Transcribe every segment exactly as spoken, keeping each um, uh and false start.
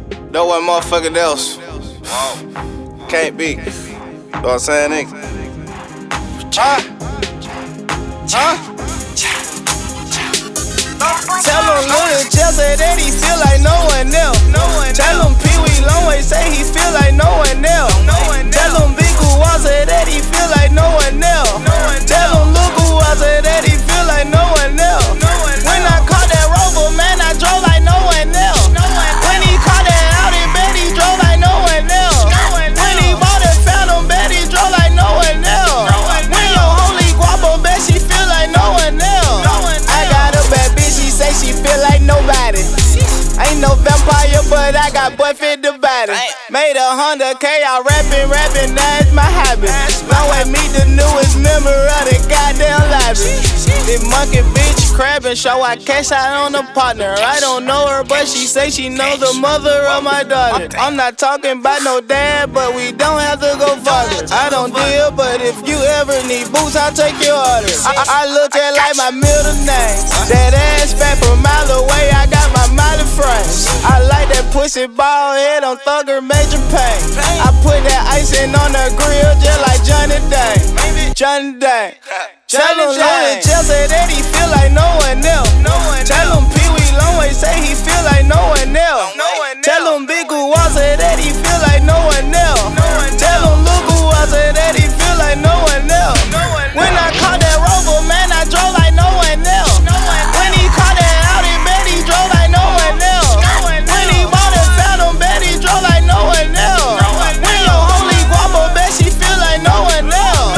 No one motherfucking else. Can't be. You know what I'm saying, nigga? Huh? Huh? Tell him Lil Jel say that he feel like no one else. Tell him Pee Wee Longway say he feel like no one else. Tell him Big Guwa say that he feel like no one else. Tell him Lil Guwa say that he feel like no one else. When I caught that Rover, man, I drove like no one else. When he caught that Audi, bet he drove like no one else. When he bought that Phantom, bet he drove like no one else. When your homie Guapo, bet she feel like no one else. I got a bad bitch, she say she feel like nobody. Ain't no vampire, but I got boy fit the body. Made a hundred K, I rapping, rapping, that's my habit. Now I meet the newest member of the goddamn lobby. This monkey bitch crabbing, show I cash out on a partner. I don't know her, but she say she knows the mother of my daughter. I'm not talking about no dad, but we don't have to go farther. I don't deal, but if you ever need boots, I'll take your order. I, I look at like my middle name. That ass fat from a mile away, I got my Miley frame. I like that pussy ball head on Thugger Major Pain. I put that icing on the grill just like Johnny Dang. Johnny Dang. Tell him Lil Jel say that he feel like no one else. Tell him Pee Wee Longway say he feel like no one else. Tell him Big Guwa say that he feel like no one else. Tell him Lil Guwa say that he feel like no one else. When I caught that Rover, man, I drove like no one else. When he caught that Audi, bet he drove like no one else. When he bought that Phantom, bet he drove like no one else. When your homie Guapo, bet she feel like no one else.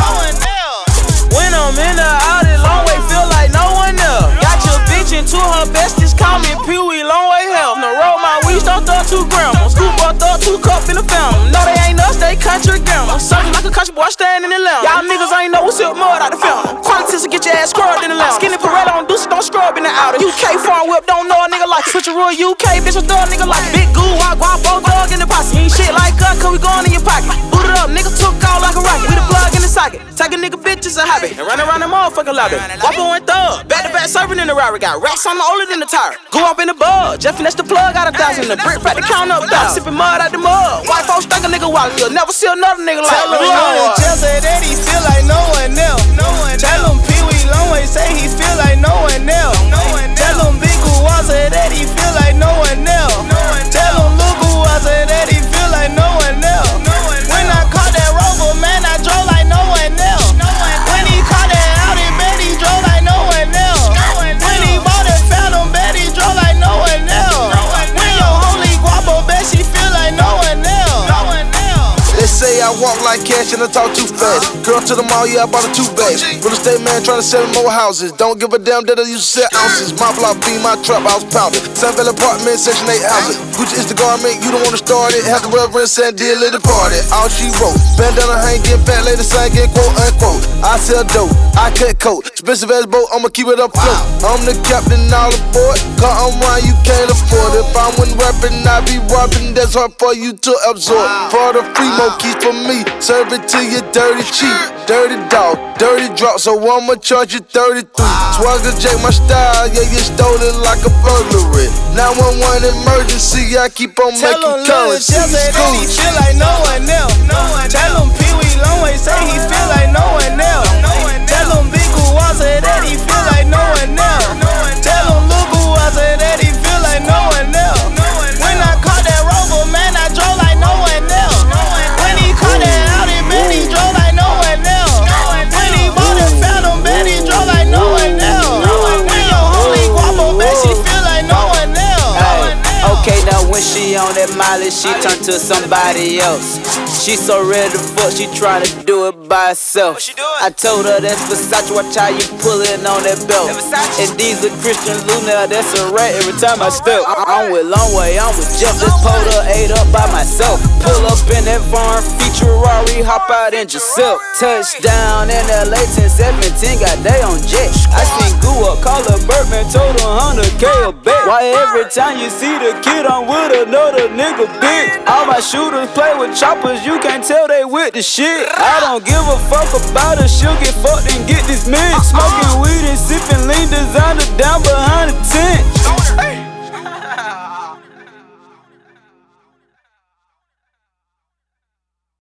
When I'm in the Audi, Longway feel like no one else. Got your bitch into her besties, call me Pee Wee Longway Health. No roll my weed, don't throw two grams. Scoop or throw two cup in the fountain. No, they ain't us, they country gamma. Suckin' like a country boy standing in the lounge. Y'all niggas ain't know what's up mud out the fountain. Qualities will get your ass scrubbed in the lounge. Skinny Peretta on Deuce, don't scrub in the outer. U K farm whip, don't know a nigga like it. Switch a rule U K, bitch, I throw a nigga like it. Big Guwa, Guapo, dog in the posse. You ain't shit like us, cause we going in your pocket. Boot it up, nigga took off like a rocket. We the plug in the socket. Take a nigga bitch is a hobby. And run around the motherfucking lobby. Guapo and Thug, back to back serving in the Rari. Got racks on the older than the tire. Go up in the bud, Jeff finesse the plug out a thousand. The brick fat to count up thousand. Sipping mud out the mud. White folks think a nigga wild. You'll never see another nigga like me. Tell him Lil Jel say that he feel like no one else. Tell him Pee Wee Longway say he feel like no one else. Tell him Big Guwa say that he feel like no one else. Tell him Lil Guwa say that he feel like no one else. When I caught that Rover, man, I drove like no one else. When he caught that Audi, bet he drove like no one else. When he bought that Phantom, bet he drove like no one else. When your homie Guapo, bet she feel like no one else. They say I walk like cash and I talk too fast. Girl to the mall, yeah, I bought her two bags. Real estate man trying to sell more houses. Don't give a damn that I used to sell ounces. My block be my trap house pounded. Sun Valley apartment, section eight houses. Gucci is the garment, you don't wanna start it. Have the reverence and deal at the party. All she wrote, bandana hanging, fat lady singing, quote unquote. I sell dope, I cut coat. Expensive as boat, I'ma keep it afloat. I'm the captain all aboard. Cause I'm right, you can't afford it. If I wasn't rapping, I'd be robbing. That's hard for you to absorb. For the free mo keys for me, serve it to you dirty cheap. Dirty dog, dirty drop, so I'ma charge you thirty-three. Swagger J, my style, yeah, you stole it like a burglary. nine one one emergency, I keep on Tell making him Lil currency. Jel say that he feel like no one else. Tell him Pee Wee Longway say he feel like no one else. Tell him Big Guwa say that he feel like no one else. Tell him Lil Guwa say that he feel like no one else. When I caught that Rover, man, I drove like no one else. When he caught that Audi, bet he drove like no one else. When he bought that Phantom, bet he drove like no one else. When your homie Guapo, bet she feel like no one else. Okay, now when she on that Miley, she turn to somebody else. She so ready to fuck, she tryna do it by herself. I told her that's Versace, watch how you pullin' on that belt. And these are Christian Luna, that's a rat every time I step. I'm with Longway, I'm with Jeff, just pulled her eight up by myself. Pull up in that foreign feature Rari, hop out in Giuseppe. Touchdown in L A, ten seventeen, got day on jet. I seen Guwa, call her Birdman, told her one hundred K a bet. Why every time you see the kid, I'm with another nigga bitch. All my shooters play with choppers, you can't tell they with the shit. I don't give a fuck about her, she'll get fucked and get dismissed. Smoking weed and sipping lean, designer down behind the tent.